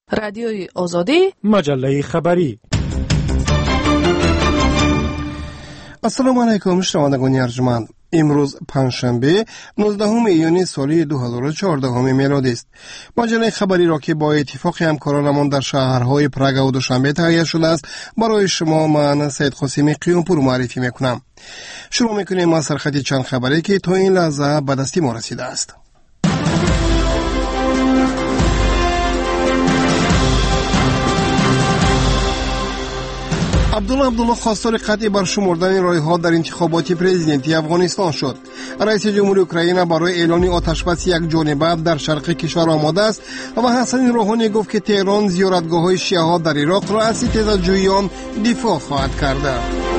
رادیوی آزادی، مجله خبری. السلام علیکم شنوندگان ارجمند. امروز پنجشنبه 19 ایون سال 2014 میلادی است. مجله خبری را که با اتفاق همکارانمان در شهرهای پراگ و دوشنبه تهیه شده است برای شما من سید قاسمی قیومپور معرفی میکنم. شروع میکنیم از سرخط چند خبری که تا این لحظه به دست ما رسیده است. عبدالله خواستار قطعی برشمردن رای‌ها در انتخابات پرزیدنتی افغانستان شد. رئیس جمهوری اوکراین برای اعلان آتشبس یک جانبه در شرق کشور آماده است و حسن روحانی گفت که تهران زیارتگاه‌های شیعه‌ها در عراق را از ستیزجویان دفاع خواهد کرد.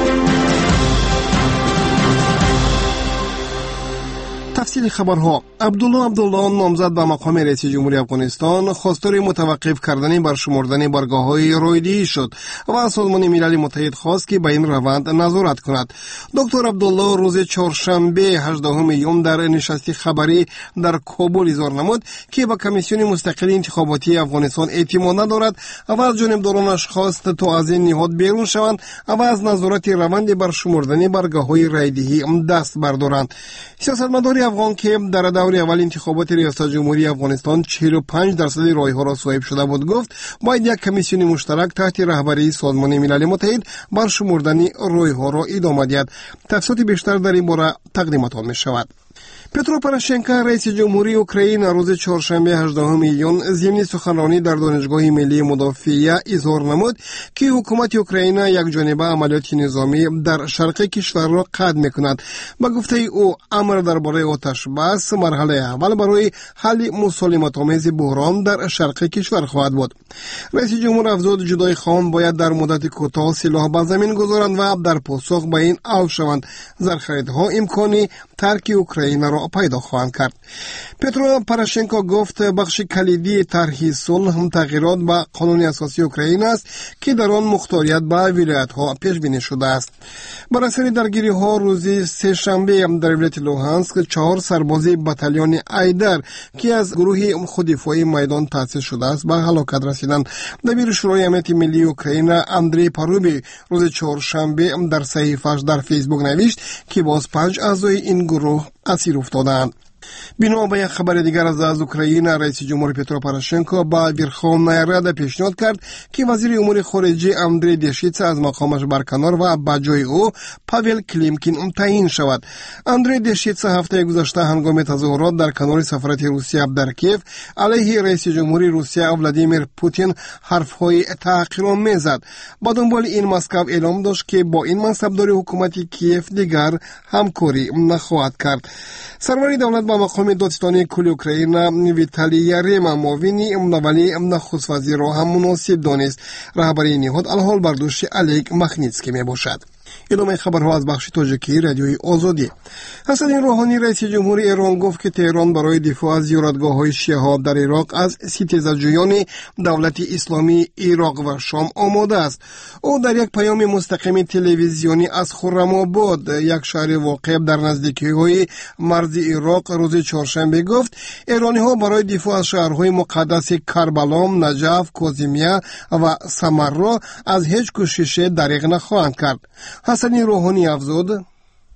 تفصیل خبرها. عبدالله نامزد به مقام رئیس جمهوری افغانستان خواستار متوقف کردن برشمردن برگاه‌های رایدهی شد و از سازمان ملل متحد خواست که به این روند نظارت کند. دکتر عبدالله روز چهارشنبه 18 ایون در نشست خبری در کابل اظهار نمود که به کمیسیون مستقل انتخاباتی افغانستان اعتماد ندارد و از جانبدارانش خواست تا از این نهاد بیرون شوند و از نظارت روند برشمردن برگاه‌های رایدهی دست بردارند. سیاستمدار افغان که در دور اول انتخابات ریاست جمهوری افغانستان 45% رای‌ها را صاحب شده بود گفت باید یک کمیسیون مشترک تحت رهبری سازمان ملل متحد برشمردن رای‌ها را ادامه دهد. تفصیلات بیشتر در این باره تقدیمتان می‌شود. پترو پروشنکو رئیس جمهوری اوکراین روز چهارشنبه 18 ایون ضمن سخنرانی در دانشگاه ملی مدافعه اظهار نمود که حکومت اوکراین یک جانبه عملیات نظامی در شرق کشور را قطع می‌کند. با گفته او امر درباره آتش بس مرحله اول برای حل مسالمت‌آمیز بحران در شرق کشور خواهد بود. رئیس جمهور افزود جدای خان باید در مدت کوتاه سلاح به زمین گذارند و در پاسخ به این عفو شوند. زرخریدها امکانی ترک اوکراین را پیدا خواهند کرد. پترو پروشنکو گفت بخش کلیدی طرح صلح تغییرات به قانون اساسی اوکراین است که در آن مختاریت به ولایت‌ها پیش بینی شده است. بر اثر درگیری‌ها روز سه‌شنبه در ولایت لوهانسک 4 سرباز بتالون ایدر که از گروه خوددفاعی میدان تأسیس شده است به هلاکت رسیدند. دبیر شورای امنیت ملی اوکراین اندری پاروبی روز چهارشنبه در صحیفه‌اش در فیسبوک نوشت که باز 5 اعضای این گروه اسیر افتادند. بنا به یک خبر دیگر از اوکراین رئیس جمهور پترو پروشنکو با ورخوونای رада پیشنهاد کرد که وزیر امور خارجه اندری دشیتس از مقامش برکنار و به جای او پاول کلیمکین تعیین شود. اندری دشیتس هفته گذشته هنگام تظاهرات در کنار سفارت روسیه در کیف علیه رئیس جمهوری روسیه ولادیمیر پوتین حرف‌های تحقیرآمیز زد. با دنبال این مسکو اعلام داشت که با این منصبدار حکومت کیف دیگر همکاری نخواهد کرد. سرور دولت با مقام دادستانی کل اوکراین ویتالی یاریما موینی ولی نخست وزیر را هم مناسب دانست. رهبری نهاد الحال بر دوش الگ مخنیتسکی می باشد. ادامه خبرها از بخش تاجیکی رادیوی آزادی. حسن روحانی رئیس جمهوری ایران گفت که تهران برای دفاع از زیارتگاه‌های شیعه‌ها در عراق از ستیزجویان دولت اسلامی عراق و شام آماده است. او در یک پیام مستقیم تلویزیونی از خرم‌آباد یک شهر واقع در نزدیکی‌های مرز عراق روز چهارشنبه گفت ایرانی‌ها برای دفاع از شهرهای مقدس کربلا، نجف، کاظمیه و سمرا از هیچ کوشش دریغ نخواهند کرد. حسن روحانی افزود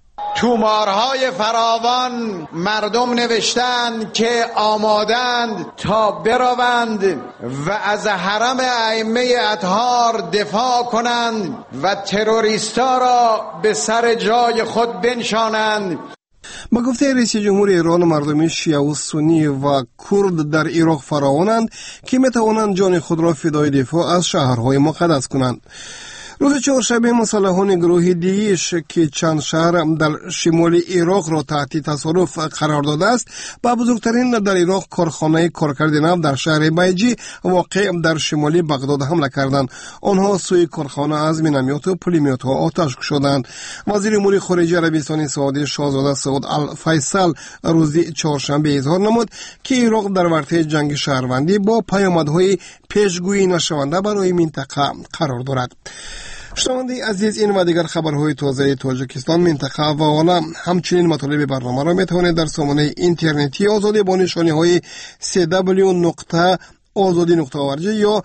تومارهای فراوان مردم نوشتند که آمادند تا بروند و از حرم ائمه اطهار دفاع کنند و تروریستا را به سر جای خود بنشانند. با گفته رئیس جمهور ایران مردم شیعه و سنی و کرد در عراق فراوانند که میتوانند جان خود را فدای دفاع از شهرهای مقدس کنند. روز چهارشنبه مسلحان گروه داعش که چند شهر در شمال عراق را تحت تصرف قرار داده است با بزرگترین در عراق کارخانه کارکرد نفت در شهر بیجی واقع در شمال بغداد حمله کردند. آنها سوی کارخانه از مینومیت و پولمیت ها آتش کشیدند. وزیر امور خارجه عربستان سعودی شاهزاده سعود الفیصل روز چهارشنبه اظهار نمود که عراق در ورطه جنگ شهروندی با پیامدهای پیشگویی نشونده برای منطقه قرار دارد. شنونده عزیز، این و دیگر خبرهای تازه تاجیکستان، منطقه و عالم همچنین مطالب برنامه را میتوانید در سامانه اینترنتی آزادی با نشانی های www.azadi.tv azadi.org یا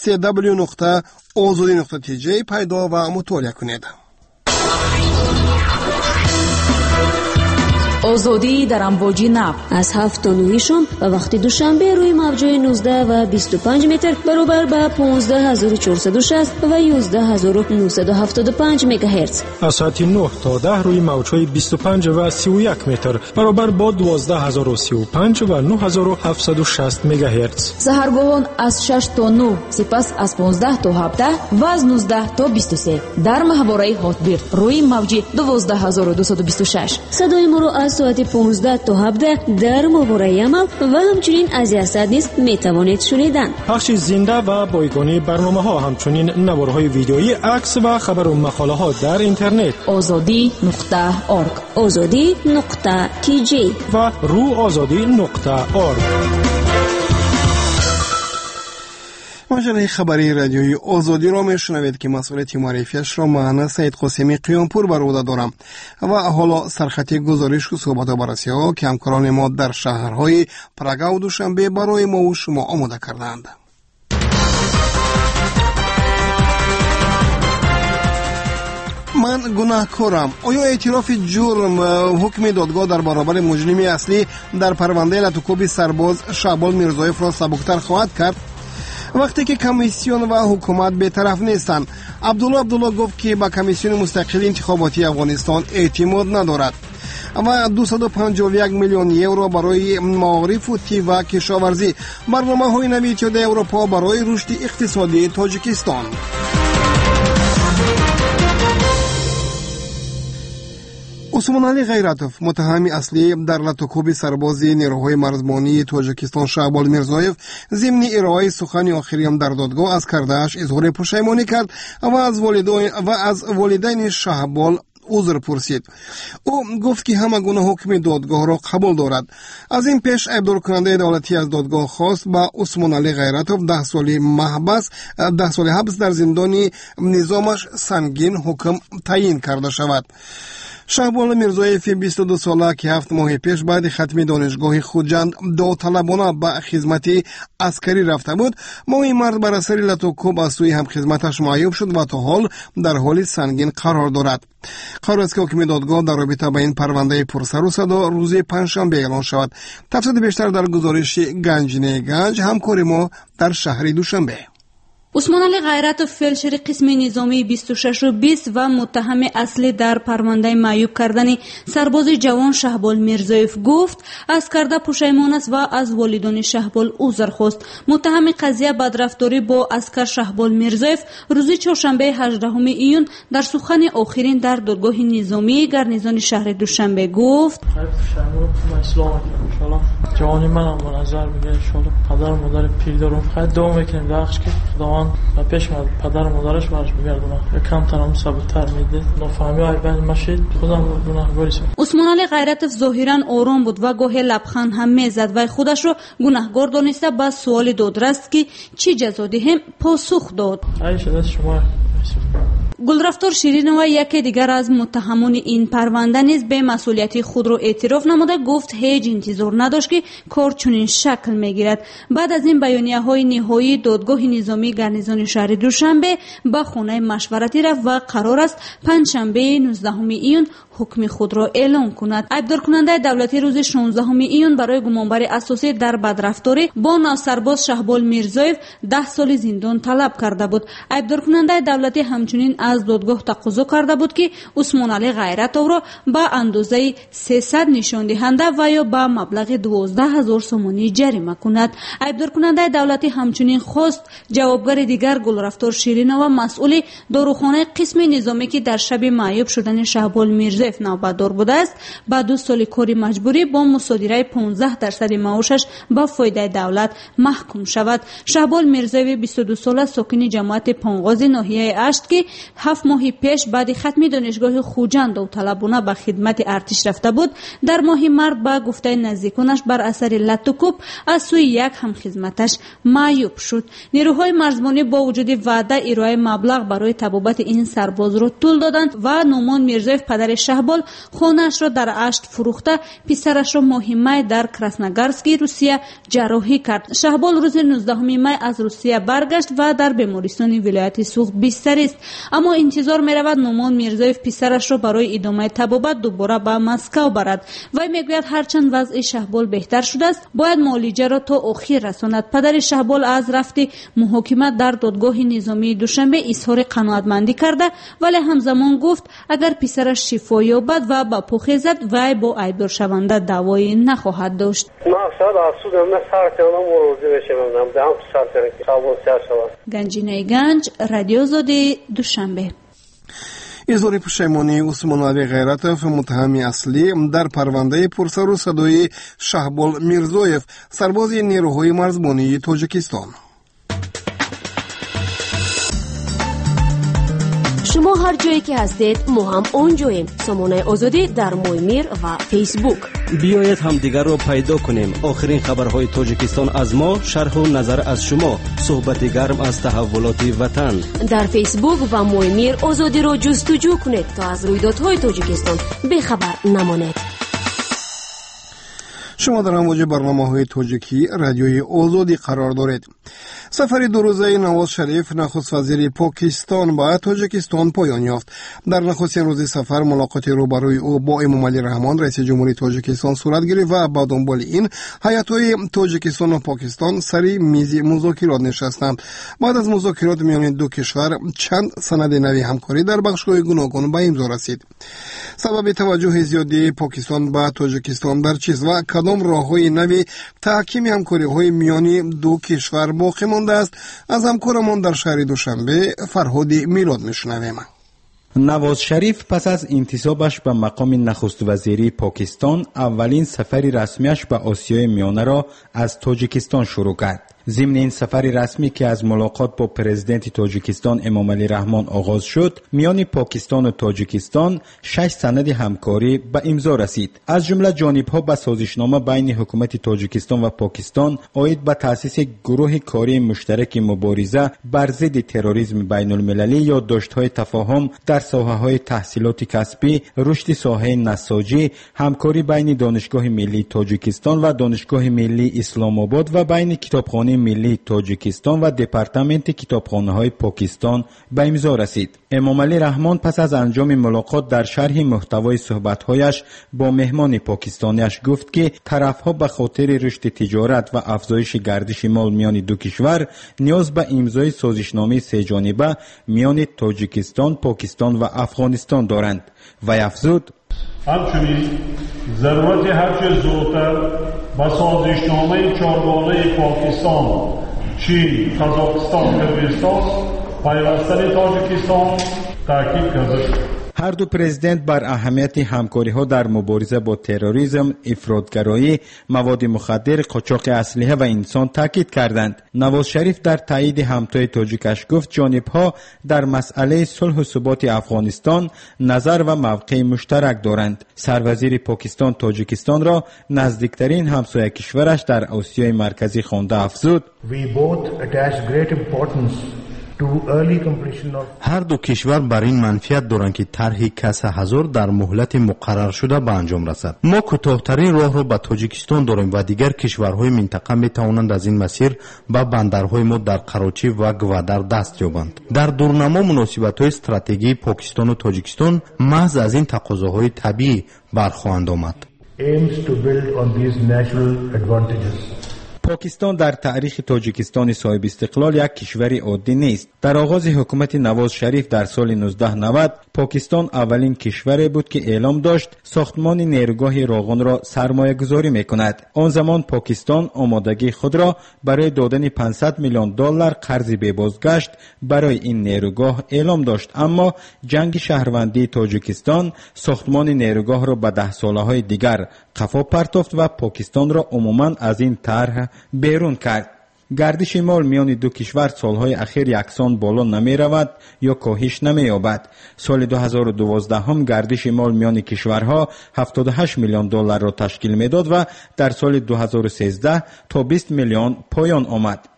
cw.azadi.tj پیدا و مطالعه کنید. آزادی در امواج نب از 7 تا 9 شام و وقت دوشنبه روی موج‌های 19 و 25 متر برابر با 15460 و 11975 مگاهرتز. از ساعت 9 تا 10 روی موج‌های 25 و 31 متر برابر با 12035 و 9760 مگاهرتز. سحرگاهان از 6 تا 9 سپس از 15 تا 17 و از 19 تا 23 در ماهواره هاتبیر روی موج 12226. صدای ما رو از ساعت 15 تا 17 در ماهواره عمل و همچنین از یاسد نیز میتوانید شنیدن. پخش زنده و بایگانی برنامه‌ها همچنین نوارهای ویدیویی، عکس و خبر و مقاله ها در اینترنت azadi.org azadi.tj و روآزادی.org. مجله خبری رادیوی آزادی را میشنوید که مسئولیت معرفیش را من سید قاسمی قیامپور بر عهده دارم و حالا سرخط گزارش و صحبت و بررسی ها که همکاران ما در شهرهای پراگ و دوشنبه برای ما و شما آماده کردند. من گناهکارم. آیا اعتراف جرم حکم دادگاه در برابر مجرم اصلی در پرونده لطوکوب سرباز شعبان میرزایف را سبکتر خواهد کرد؟ وقتی که کمیسیون و حکومت بی‌طرف نیستند، عبدالله گفت که به کمیسیون مستقل انتخاباتی افغانستان اعتماد ندارد و 251 میلیون یورو برای معارف و طب و کشاورزی، برنامه‌های نوی اتحادیه اروپا برای رشد اقتصادی تاجیکستان. عثمان علی غیرتوف، متهم اصلی در لطوکوب سربازی نیروهای مرزبانی تاجیکستان شعبان میرزایف، ضمن ارائه سخن آخری هم در دادگاه از کرده‌اش اظهار پشیمانی کرد و از والدین شعبان عذر پرسید. او گفت که همه گونه حکم دادگاه را قبول دارد. از این پیش ابدار کننده دولتی از دادگاه خواست با عثمان علی غیرتوف 10 سال حبس در زندان نظامش سنگین حکم تعیین کرده شود. شعبان میرزایف 22 ساله که 7 ماه پیش بعد ختم دانشگاه خوجند داوطلبانه به خدمت عسکری رفته بود، ماه مرد بر اثر لطوکوب از سوی هم خدمتش معیوب شد و تا حال در حال سنگین قرار دارد. قرار است که حکم دادگاه در رابطه با این پرونده پرسر و صدا روز پنجشنبه اعلان شود. تفصیل بیشتر در گزارش گنج همکار ما در شهر دوشنبه. عثمان علی غیرتوف فیلشر قسم نظامی 26 و 20 و متهم اصلی در پرونده معیوب کردن سرباز جوان شهبال میرزایف گفت از کرده پشیمان است و از والدین شهبال عذر خواست. متهم قضیه بدرفتاری با عسکر شهبال میرزایف روز چهارشنبه 18 ایون در سخن آخرین در دادگاه نظامی گارنیزون شهر دوشنبه گفت: جوانی منم به نظر میگه انشالله پدر و مادر پیردارم خیلی دوام میکنیم داخش که خداوند و پیش من پدر و مادرش برش بگردونه کم ترم ثابت‌تر میده نفهمی های بین مشید خودم گناهگاری شدم. عثمان علی غیرتوف ظاهرا آرام بود و گاهی لبخند هم میزد و خودش رو گناهگار دانسته با سوال دادرس که چی جزا دهم پاسخ داد. ای شده شما گلرفتار شیرینова یکی دیگر از متهمان این پرونده نیز به مسئولیت خود را اعتراف نموده گفت هیچ انتظار نداشت که کار چنین شکل میگیرد. بعد از این بیانیه‌های نهایی دادگاه نظامی گارنیزون شهر دوشنبه به خانه مشورتی رفت و قرار است پنجشنبه 19 ایون حکم خود را اعلام کند. ایبدار کننده دولتی روز 16 ایون برای گمانبری اساسی در بدرفتاری با نوسرباز شهبال میرزایف 10 سال زندان طلب کرده بود. ایبدار کننده دولتی همچنین از دادگاه تقاضا کرده بود که عثمان علی غیرتوف را به اندازه 300 نشان دهنده و یا به مبلغ 12000 سومانی جریمه کند. ایبدار کننده دولتی همچنین خواست جوابگر دیگر گلرفتار شیرینова مسئول داروخانه قسم نظامی که در شب معیوب شدن شهبال میرزایف نوبتدار بوده است با 2 سال کاری مجبوری با مصادره 15% معاشش با فایده دولت محکوم شود. شهبال میرزایف 22 ساله ساکن جماعت پانغاز ناحیه اشت که 7 ماه پیش بعد ختم دانشگاه خوجند داوطلبانه به خدمت ارتش رفته بود در ماه مارس با گفته نزدیکانش بر اثر لطوکوب از سوی یک همخدمتش معیوب شد. نیروهای مرزبانی با وجود وعده ارائه مبلغ برای طبابت این سرباز را طول دادند و نومان میرزایف پدر شهر شهبال خانه‌اش را در اشت فروخته پسرش را ماه می در کراسنوگارسک روسیه جراحی کرد. شهبال روز 19 می از روسیه برگشت و در بیمارستان ولایت سوخت بستری است، اما انتظار می‌رود نومان میرزایف پسرش را برای ادامه طبابت دوباره به مسکو برد. وی میگوید هرچند وضع شهبال بهتر شده است باید معالجه را تا آخر رساند. پدر شهبال از رفت محاکمه در دادگاه نظامی دوشنبه اظهار قناعتمندی کرده، ولی همزمان گفت اگر پسرش شفا یابد و به پا خیزد وی با ایبدار شونده دعوایی نخواهد داشت. گنجینه گنج، رادیو آزادی، دوشنبه. اظهار پشیمانی عثمان علی غیرتوف متهم اصلی در پرونده پرسر و صدای شهبال میرزایف سرباز نیروهای مرزبانی تاجیکستان. شما هر جایی که هستید ما هم اونجاییم. سامانه آزادی در مویمیر و فیسبوک. بیایید هم دیگر رو پیدا کنیم. آخرین خبرهای تاجیکستان از ما، شرح و نظر از شما، صحبت گرم از تحولات وطن. در فیسبوک و مویمیر آزادی رو جستجو کنید تا از رویدادهای تاجیکستان بی‌خبر نمانید. شما در امواج برنامه‌های تاجیکی رادیوی آزادی قرار دارید. سفر دو روزه نواز شریف نخست وزیر پاکستان با تاجیکستان پایان یافت. در نخستین روز سفر ملاقات روبروی او با امام علی رحمان رئیس جمهوری تاجیکستان صورت گرفت و با دنبال این هیئت‌های تاجیکستان و پاکستان سری میز مذاکرات نشستند. بعد از مذاکرات میان دو کشور چند سند نوی همکاری در بخش‌های گوناگون به امضا رسید. سبب توجه زیادی پاکستان به تاجیکستان در چیست و کدام راه‌های نوی تحکیم همکاری‌های میان دو کشور باقی مانده است؟ از همکارمان در شهر دوشنبه فرهاد میلاد میشنویم. نواز شریف پس از انتصابش به مقام نخست وزیری پاکستان اولین سفر رسمیش به آسیای میانه را از تاجیکستان شروع کرد. ضمن این سفر رسمی که از ملاقات با پرزیدنت تاجیکستان امام علی رحمان آغاز شد، میان پاکستان و تاجیکستان 6 سند همکاری به امضا رسید. از جمله جانب‌ها به سازشنامه بین حکومت تاجیکستان و پاکستان عاید به تأسیس گروه کاری مشترک مبارزه بر ضد تروریسم بین المللی، یادداشت‌های تفاهم در ساحه‌های تحصیلات کسبی، رشد ساحه نساجی، همکاری بین دانشگاه ملی تاجیکستان و دانشگاه ملی اسلام آباد و بین کتابخانه ملی تاجیکستان و دپارتمنت کتابخانه‌های پاکستان به امضا رسید. امام علی رحمان پس از انجام ملاقات در شرح محتوای صحبت‌هایش با مهمان پاکستانیش گفت که طرف‌ها به خاطر رشد تجارت و افزایش گردش مال میان دو کشور نیاز به امضای سازشنامه سه‌جانبه میان تاجیکستان، پاکستان و افغانستان دارند. و افزود همچنین ضرورت هرچه زودتر با سازشنامه چهارگانه پاکستان، چین، قزاقستان، قرقیزستان پیوستن تاجیکستان تاکید کرده. هر دو پرزیدنت بر اهمیت همکاری‌ها در مبارزه با تروریسم، افراطگرایی، مواد مخدر، قاچاق اسلحه و انسان تاکید کردند. نواز شریف در تایید همتای تاجیکش گفت جانب‌ها در مسئله صلح و ثبات افغانستان نظر و موقع مشترک دارند. سروزیر پاکستان تاجیکستان را نزدیکترین همسایه کشورش در آسیای مرکزی خوانده افزود هر دو کشور بر این منفیت دارند که طرح کسر هزار در مهلت مقرر شده به انجام رسد. ما کوتاه‌ترین راه را به تاجیکستان داریم و دیگر کشورهای منطقه می توانند از این مسیر به بندرهای ما در کراچی و گوادر دست یابند. در دورنما مناسبت‌های استراتژی پاکستان و تاجیکستان محض از این تقاضاهای طبیعی برخواهند آمد. پاکستان در تاریخ تاجیکستان صاحب استقلال یک کشور عادی نیست. در آغاز حکومت نواز شریف در سال 1990 پاکستان اولین کشوری بود که اعلام داشت ساختمان نیروگاه راغون را سرمایه گذاری می کند. آن زمان پاکستان آمادگی خود را برای دادن 500 میلیون دلار قرض بی بازگشت برای این نیروگاه اعلام داشت، اما جنگ شهروندی تاجیکستان ساختمان نیروگاه را به 10 ساله‌های دیگر قفا پرتافت و پاکستان را عموماً از این طرح بیرون کرد. گردش مال میان دو کشور سالهای اخیر یکسان بالا نمی رود یا کاهش نمی یابد. سال 2012 هم گردش مال میان کشورها 78 میلیون دلار را تشکیل می داد و در سال 2013 تا 20 میلیون پایان آمد.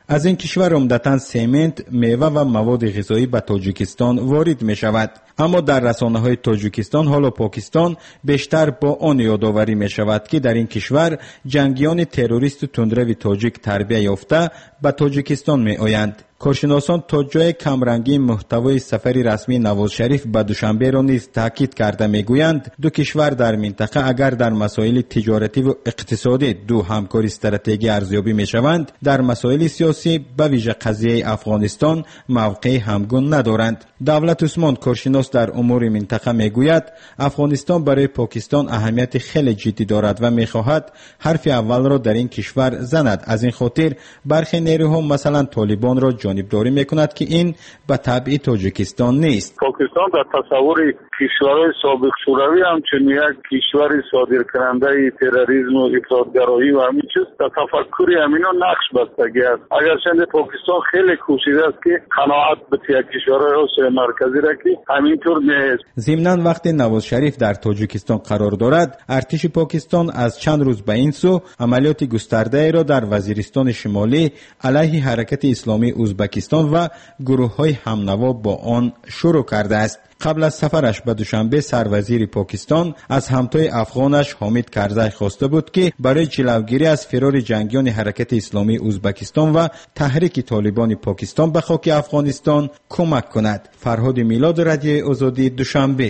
از این کشور عمدتاً سمنت، میوه و مواد غذایی به تاجیکستان وارد می شود. اما در رسانه های تاجیکستان حالا پاکستان بیشتر با آن یادآوری می شود که در این کشور جنگیان تروریست تندرو تاجیک تربیت یافته به تاجیکستان می آیند. کارشناسان تا جای کمرنگی محتوای سفر رسمی نواز شریف به دوشنبه را نیز تاکید کرده میگویند دو کشور در منطقه اگر در مسائل تجارتی و اقتصادی دو همکاری استراتژیکی ارزیابی میشوند، در مسائل سیاسی به ویژه قضیه افغانستان موقع همگون ندارند. دولت عثمان کارشناس در امور منطقه میگوید افغانستان برای پاکستان اهمیت خیلی جدی دارد و میخواهد حرف اول را در این کشور زند. از این خاطر برخی نیروها مثلا طالبان را جانبداری میکند که این به طبع تاجیکستان نیست. پاکستان در تصور کشورهای سابق شوروی همچنین یک کشور صادرکننده تروریسم و افراطگرایی و همین چیز در تفکر همینا نقش بستگی است. اگرچه پاکستان خیلی کوشیده است که قناعت به کشورهای آسیای مرکزی را که همینطور نیست. ضمناً وقتی نواز شریف در تاجیکستان قرار دارد، ارتش پاکستان از چند روز به این سو عملیات گسترده را در وزیرستان شمالی علیه حرکت اسلامی ازبکستان و گروه‌های همنوا با آن شروع کرده است. قبل از سفرش به دوشنبه سروزیر پاکستان از همتای افغانش حامد کرزی خواسته بود که برای جلوگیری از فرار جنگیان حرکت اسلامی ازبکستان و تحریک طالبان پاکستان به خاک افغانستان کمک کند. فرهاد میلاد، رادیو آزادی، دوشنبه.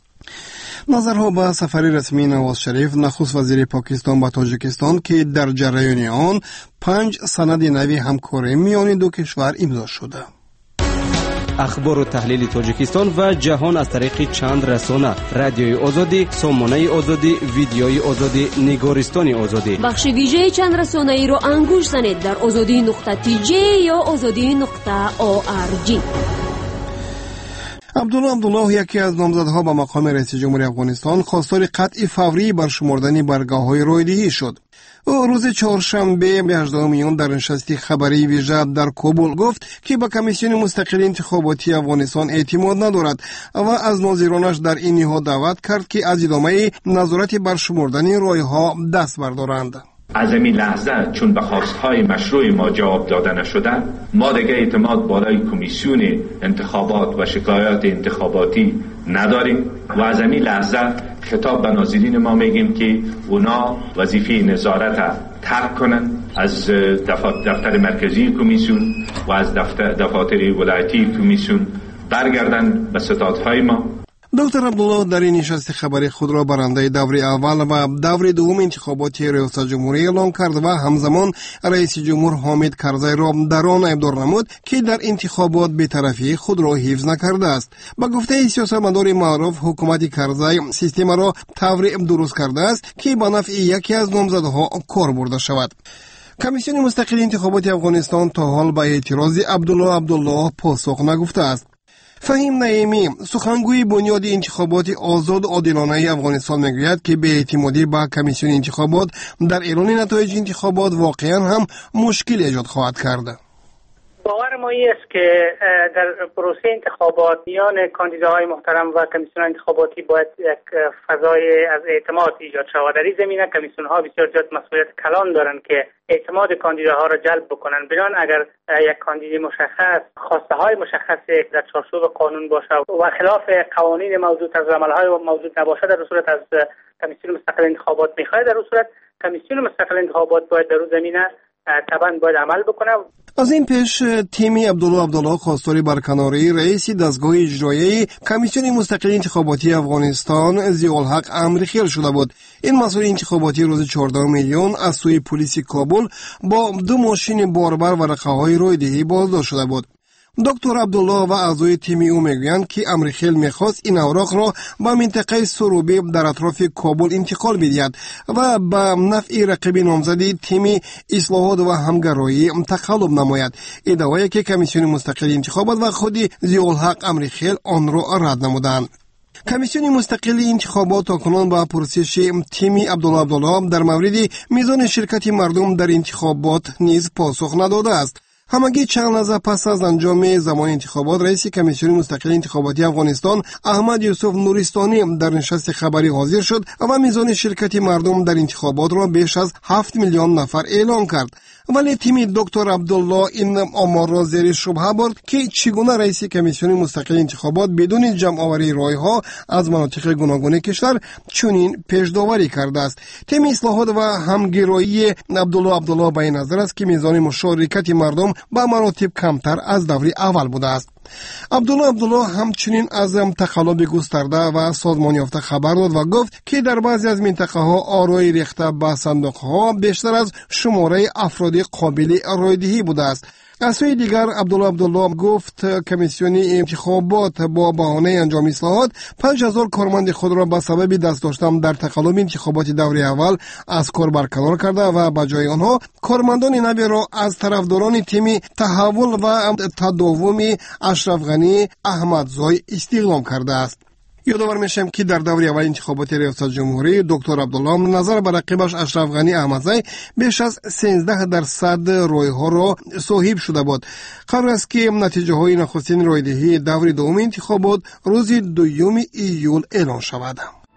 نظرها به سفر رسمی نواز شریف نخست وزیر پاکستان به تاجیکستان که در جریان آن 5 سند نوی همکاری میان دو کشور امضا شده. اخبار و تحلیل تاجیکستان و جهان از طریق چند رسانه: رادیوی آزادی، سامانه آزادی، ویدیوی آزادی، نگارستان آزادی. بخش ویژه چند رسانه ای رو انگوش زنید در azadi.tj یا azadi.org. عبدالله یکی از نامزدها به مقام رئیس جمهوری افغانستان خواستار قطع فوری برشمردن برگاه‌های رایدهی شد. او روز چهارشنبه 18 میون در نشست خبری ویژه در کابل گفت که به کمیسیون مستقل انتخاباتی افغانستان اعتماد ندارد و از ناظرانش در این نهاد دعوت کرد که از ادامه نظارت برشمردن رای‌ها دست بردارند. از این لحظه چون به خواستهای مشروع ما جواب داده نشده، ما دیگه اعتماد بالای کمیسیون انتخابات و شکایات انتخاباتی نداریم و از این لحظه خطاب به ناظرین ما میگیم که اونا وظیفه نظارت ترک کنن، از دفتر مرکزی کمیسیون و از دفاتر ولایتی کمیسیون برگردن به ستادهای ما. دکتر عبدالله در این نشست خبری خود را برنده دور اول و دور دوم انتخابات ریاست جمهوری اعلام کرد و همزمان رئیس جمهور حامد کرزی را در آن ابدار نمود که در انتخابات بی‌طرفی خود را حفظ نکرده است. با گفته سیاستمدار معروف، حکومت کرزی سیستم را طوری درست کرده است که به نفع یکی از نامزدها کار برده شود. کمیسیون مستقل انتخابات افغانستان تا حال به اعتراض عبدالله پاسخ نگفته است. فهیم نعیمی، سخنگوی بنیاد انتخابات آزاد و عادلانه افغانستان میگوید که بی‌اعتمادی به کمیسیون انتخابات در اعلان نتایج انتخابات واقعا هم مشکل ایجاد خواهد کرد. باور ما است که در پروسه انتخابات میان کاندیداهای محترم و کمیسیون انتخاباتی باید یک فضای از اعتماد ایجاد شود. در این زمینه کمیسیون ها بسیار زیاد مسئولیت کلان دارند که اعتماد کاندیداها را جلب بکنند. بنابراین اگر یک کاندید مشخص خواسته های مشخصی در چارچوب قانون باشه و خلاف قوانین موجود از عملهای موجود نباشه، در صورت از کمیسیون مستقل انتخابات میخواد، در صورت کمیسیون مستقل انتخابات باید در زمینه طبعا باید عمل بکنه. از این پیش تیم عبدالله خواستار برکناری رئیس دستگاه اجرایی کمیسیون مستقل انتخاباتی افغانستان ضیاءالحق امرخیل شده بود. این مسئول انتخاباتی روز 14 میلیون از سوی پلیس کابل با 2 ماشین باربر ورقه‌های رایدهی بازداشت شده بود. دکتر عبدالله و اعضای تیم او میگویند که امرخیل میخواست این اوراق را به منطقه سروبی در اطراف کابل انتقال بدهد و به نفع رقیب نامزد تیم اصلاحات و همگرایی تقلب نماید. ادعایی که کمیسیون مستقل انتخابات و خود ضیاءالحق امرخیل آن را رد نمودند. کمیسیون مستقل انتخابات تاکنون با پرسش تیم عبدالله در مورد میزان شرکت مردم در انتخابات نیز پاسخ نداده است. همگی چند لحظه پس از انجام زمان انتخابات، رئیس کمیسیون مستقل انتخاباتی افغانستان احمد یوسف نورستانی در نشست خبری حاضر شد و میزان شرکت مردم در انتخابات را بیش از 7 میلیون نفر اعلام کرد. ولی تیم دکتر عبدالله این آمار را زیر شبهه برد که چگونه رئیس کمیسیون مستقل انتخابات بدون جمع آوری رایها از مناطق گوناگون کشور چنین پیش‌داوری کرده است. تیم اصلاحات و همگرایی عبدالله به این نظر است که میزان مشارکت مردم به مراتب کمتر از دور اول بوده است. عبدالله همچنین از تقلب گسترده و سازمان یافته خبر داد و گفت که در بعضی از منطقه ها آرای ریخته به صندوق ها بیشتر از شماره افراد قابل رایدهی بوده است. از سوی دیگر عبدالله گفت کمیسیون انتخابات با بهانه انجام اصلاحات 5000 کارمند خود را به سبب دست داشتن در تقلب انتخابات دور اول از کار برکنار کرده و به جای آنها کارمندان نوی را از طرفداران تیم تحول و تداوم اشرف غنی احمدزای استخدام کرده است. یادآور میشم که در دور اول انتخابات ریاست جمهوری دکتر عبدالله نظر به رقیبش اشرف غنی احمدزی بیش از 13% رایها را صاحب شده بود. قبل از که نتیجه های نخستین رایدهی دور دوم انتخابات روز 2 ایول اعلان شود.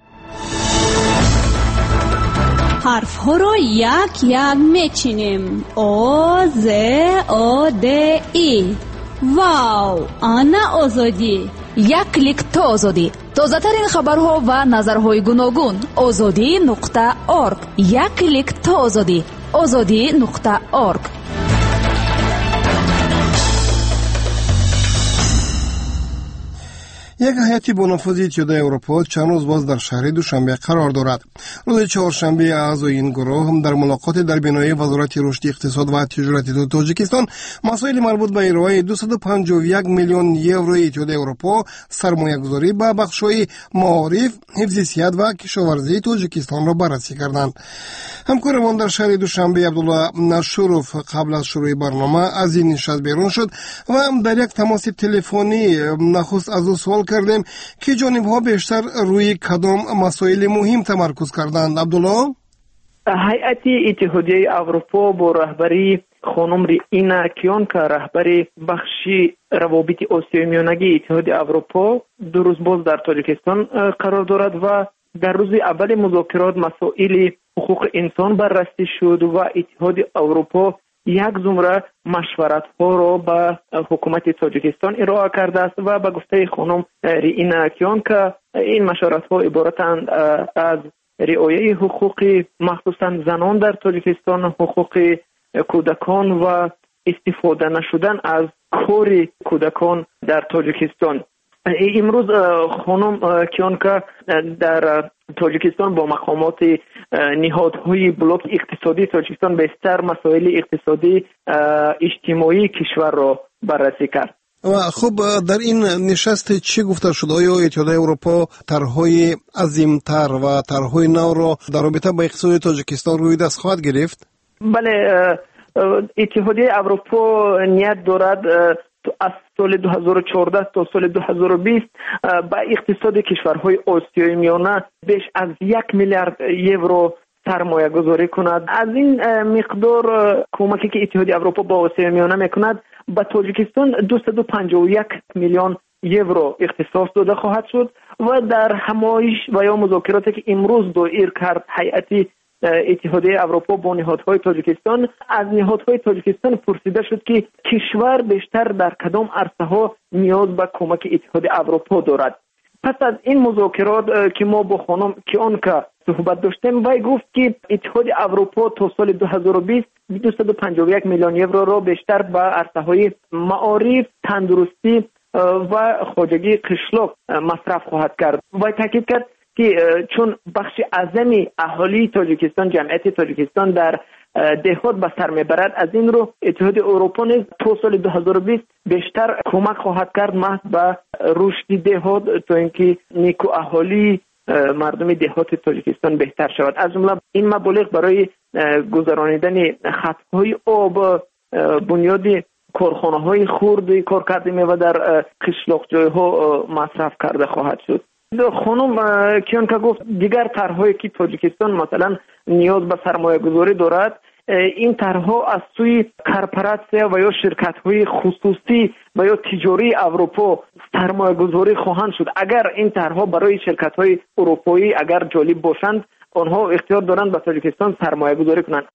حرف ها را یک میچینیم. او ز او د ای. واو، آنا آزادی. یک کلیک تا آزادی. تازه ترین خبرها و نظرهای گوناگون. azadi.org. یک کلیک تا آزادی. azadi.org. یک هیئت با نفوذ اتحادیه اروپا چند روز باز در شهر دوشنبه قرار دارد. روز چهارشنبه اعضای این گروه در ملاقات در بنای وزارت رشد اقتصاد و تجارت تاجیکستان مسائل مربوط به ارائه 251 میلیون یورو اتحادیه اروپا سرمایه‌گذاری به بخش‌های معارف، حفظ صحت و کشاورزی تاجیکستان را بررسی کردند. همکارمان در شهر دوشنبه عبدالله نشروف قبل از شروع برنامه از این نشست بیرون شد و در یک تماس تلفنی نخست از او سوال کردیم که جانب‌ها بیشتر روی کدام مسائل مهم تمرکز کردند. عبدالله، هیئت اتحادیه اروپا با رهبری خانم رینا کیونکا رهبری بخشی روابط آسیای میانگی اتحادیه اروپا 2 روز باز در تاجیکستان قرار دارد و در روز اول مذاکرات مسائل حقوق انسان بررسی شد و اتحادیه اروپا یک زمره مشورت‌ها را به حکومت تاجیکستان ارائه کرده است و به گفته خانم رینا کیونکا این مشورت‌ها عبارتند از رعایت حقوق مخصوصاً زنان در تاجیکستان، حقوق کودکان و استفاده نشدن از کار کودکان در تاجیکستان. امروز خانم کیونکا در تاجیکستان با مقامات نهادهای بلوک اقتصادی تاجیکستان بیشتر مسائل اقتصادی اجتماعی کشور را بررسی کرد. و خب در این نشست چی گفته شد؟ آیا اتحادیه اروپا طرح‌های عظیم‌تر و طرح‌های نو را در رابطه با اقتصاد تاجیکستان روی دست خواهد گرفت؟ بله، اتحادیه اروپا نیت دارد از سال 2014 تا سال 2020 با اقتصاد کشورهای آسیای میانه بیش از 1 میلیارد یورو سرمایه گذاری کند. از این مقدار کمکی که اتحادیه اروپا با آسیای میانه میکند به تاجیکستان 251 میلیون یورو اختصاص داده خواهد شد و در همایش و یا مذاکراتی که امروز دایر کرد هیئت اتحادیه اروپا با نهادهای تاجیکستان، از نهادهای تاجیکستان پرسیده شد که کشور بیشتر در کدام عرصه‌ها نیاز به کمک اتحادیه اروپا دارد. پس از این مذاکرات که ما با خانم کیونکا صحبت داشتیم، وی گفت که اتحادیه اروپا تا سال 2020 251 میلیون یورو را بیشتر به عرصه‌های معارف، تندرستی و خواجگی قشلاق مصرف خواهد کرد. وی تاکید کرد که چون بخش اعظمی اهالی تاجیکستان، جمعیت تاجیکستان در دهات به سر میبرد، از این رو اتحادیه اروپا نیز تا سال 2020 بیشتر کمک خواهد کرد محض به رشد دهات تا اینکه نیکو اهالی مردم دهات تاجیکستان بهتر شود. از جمله این مبالغ برای گذرانیدن خطهای آب، بنیاد کارخانه‌های خرد کارکرد میوه در قشلاق جای‌ها مصرف کرده خواهد شد. خانم کیونکا گفت دیگر طرح‌هایی که تاجیکستان مثلا نیاز به سرمایه گذاری دارد، این طرحها از سوی کارپوراسیا و یا شرکت‌های خصوصی و یا تجاری اروپا سرمایه‌گذاری خواهند شد. اگر این طرحها برای شرکت‌های اروپایی اگر جالب باشند، آنها اختیار دارند به تاجیکستان سرمایه‌گذاری کنند.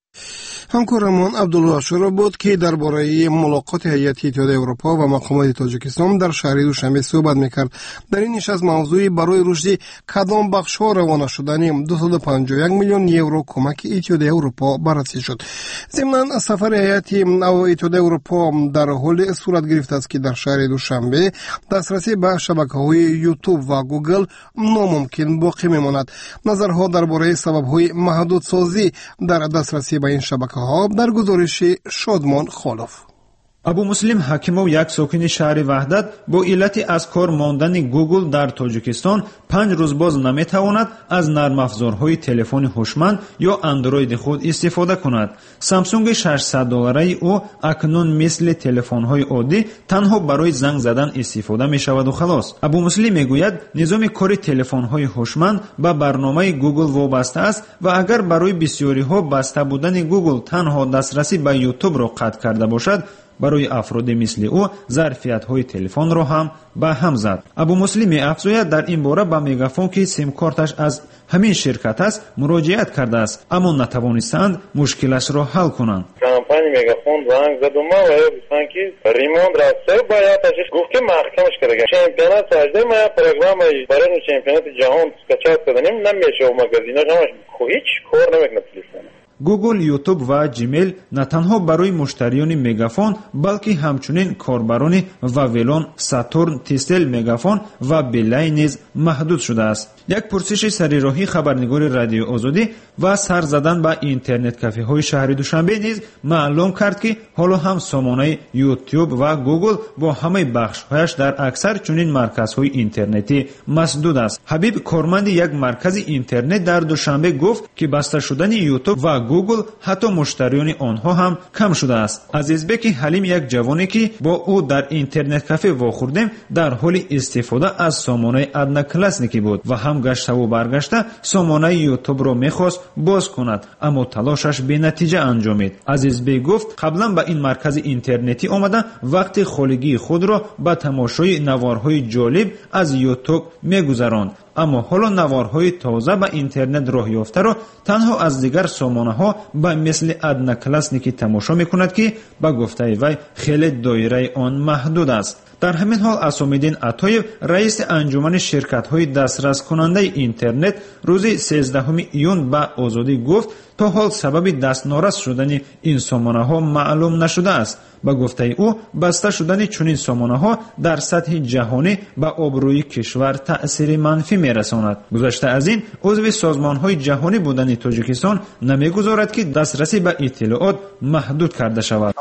همکارمان عبدالله اشورا بود که درباره ملاقات هیئت اتحادیه اروپا و مقامات تاجیکستان در شهر دوشنبه صحبت میکرد. در این نشست موضوعی برای رشد کدام بخش‌ها روانه شدن 251 میلیون یورو کمک اتحادیه اروپا بررسی شد. ضمن سفر هیئت اتحادیه اروپا در حال صورت گرفته است که در شهر دوشنبه دسترسی به شبکه‌های یوتیوب و گوگل ناممکن باقی میماند. نظرها درباره سبب‌های محدودسازی در دسترسی به این شبکه‌ها در گزارش شادمان خالف. ابو مسلم حکیمов یک ساکن شهر وحدت با علت از کار ماندن گوگل در تاجیکستان 5 روز باز نمیتواند از نرم افزارهای تلفن هوشمند یا اندروید خود استفاده کند. سامسونگ $600 او اکنون مثل تلفن‌های عادی تنها برای زنگ زدن استفاده می‌شود و خلاص. ابو مسلم میگوید نظام کار تلفن‌های هوشمند به برنامه گوگل وابسته است و اگر برای بسیاری‌ها بسته بودن گوگل تنها دسترسی به یوتیوب را قطع کرده باشد، برای افراد مثل او ظرفیت‌های تلفن را هم به هم زد. ابو مسلم افزاید در این باره به میگافون که سیم کارتش از همین شرکت است مراجعت کرده است، اما نتوانستند مشکلش را حل کنند. کمپانی میگافون زنگ زد و ما گفتن که ریموند راسته باید ازش گفت که محکمش کرده. چمپیونات ساجده ما پروگرام برای چمپیونات جهان سکچات کردیم نمیشه و مگزیناش همش هیچ کار نمیکنه تلفن. گوگل، یوتیوب و جیمیل نه تنها برای مشتریان میگافون بلکه همچنین کاربران واولون، ساتورن، تیسل، میگافون و بیلای نیز محدود شده است. یک پرسش سریراهی خبرنگار رادیو آزادی و سر زدن به اینترنت کافه های شهر دوشنبه نیز معلوم کرد که حالا هم سامانه یوتیوب و گوگل با همه بخش‌هایش در اکثر چنین مرکزهای اینترنتی مسدود است. حبیب کارمند یک مرکز اینترنت در دوشنبه گفت که بسته شدن یوتیوب و گوگل حتی مشتریان آنها هم کم شده است. عزیزبک حلیم یک جوانی که با او در اینترنت کافه واخوردیم در حال استفاده از سامانه ادنا کلاسنیکی بود و هم گشته و برگشته سامانه یوتیوب را میخواست باز کند، اما تلاشش بی نتیجه انجامید. عزیزبک گفت قبلا به این مرکز اینترنتی آمده وقت خالگی خود را به تماشای نوارهای جالب از یوتیوب میگذراند، اما حالا نوارهای تازه به اینترنت راه یافته را تنها از دیگر سامانه‌ها به مثل ادنا کلاسنیکی تماشا می‌کند که به گفته وی خیلی دایره آن محدود است. در همین حال اسام‌الدین عطایب رئیس انجمن شرکت‌های دسترس کننده اینترنت روز 13 ایون به آزادی گفت تا حال سبب دستنارس شدن این سامانه‌ها معلوم نشده است. با گفته او بسته شدن چنین سامانه‌ها در سطح جهانی به آبروی کشور تأثیر منفی می‌رساند. گذشته از این عضو سازمان‌های جهانی بودن تاجیکستان نمی‌گذارد که دسترسی به اطلاعات محدود کرده شود.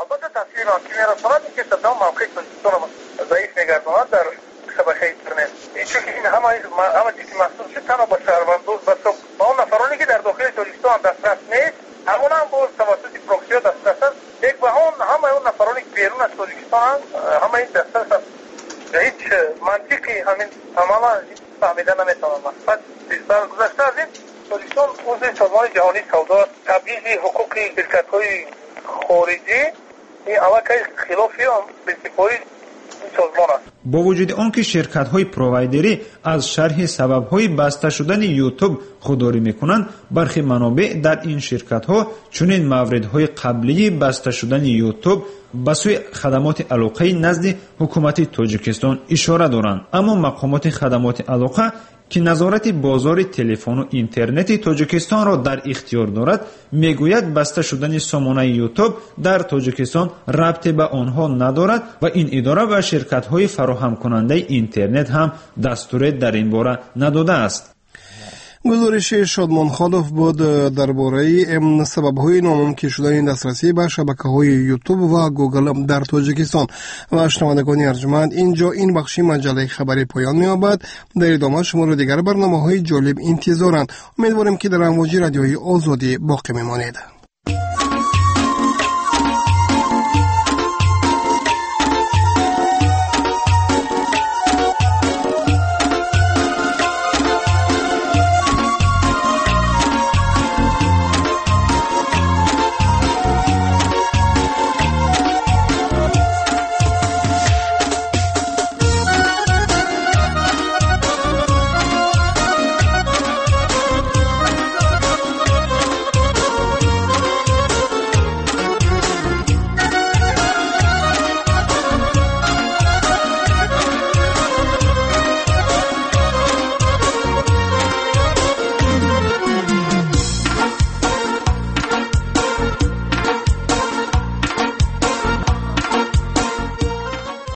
ضعیف می‌گرداند در شبکه اینترنت. چون این همه چیزی محصول شد تنها با شهروندان با اون نفرانی که در داخل تاجیکستان دسترس نیست، همون هم باز توسط پروکسی‌ها دسترس است. یک به همه اون نفرانی که بیرون از تاجیکستان همه این دسترس است. هیچ منطقی همین تماما فهمیده نمی‌توانم. بعد گذشته از این تاجیکستان عضو سازمان جهانی سودا تبعیض حقوق شرکت‌های خارجی این علاقه خلافی پرینسیپ‌های با وجود آنکه شرکت‌های پرووایدری از شرح سبب‌های بسته شدن یوتیوب خودداری می‌کنند، برخی منابع در این شرکت‌ها چنین موردهای قبلی بسته شدن یوتیوب به سوی خدمات علاقه نزد حکومت تاجیکستان اشاره دارند، اما مقامات خدمات علاقه که نظارت بازار تلفن و اینترنت تاجیکستان را در اختیار دارد میگوید بسته شدن سامانه یوتیوب در تاجیکستان ربطی به آنها ندارد و این اداره به شرکت‌های فراهم کننده اینترنت هم دستور در این باره نداده است. گزارش شادمان خالف بود درباره سبب‌های ناممکن شدن دسترسی به شبکه‌های یوتیوب و گوگل در تاجیکستان. و شنوندگان ارجمند، اینجا این بخش مجله خبری پایان می‌یابد. در ادامه شما را دیگر برنامه‌های جالب انتظارند. امیدواریم که در امواج رادیوی آزادی باقی می‌مانید.